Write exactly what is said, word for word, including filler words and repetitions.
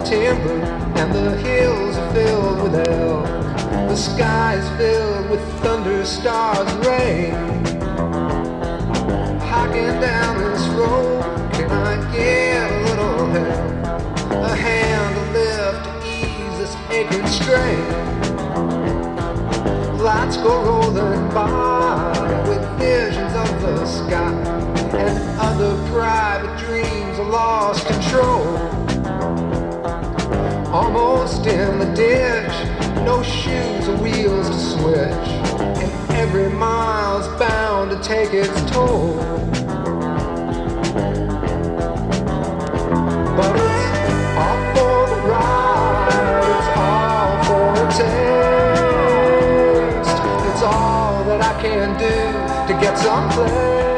timber, and the hills are filled with elk. The sky is filled with thunder, stars, and rain. Hiking down this road, can I get a little help? A hand to lift to ease this aching strain. Lights go rolling by with visions of the sky, and other private dreams of lost control. Almost in the ditch, no shoes or wheels to switch, and every mile's bound to take its toll. But it's all for the ride, it's all for a taste. It's all that I can do to get someplace.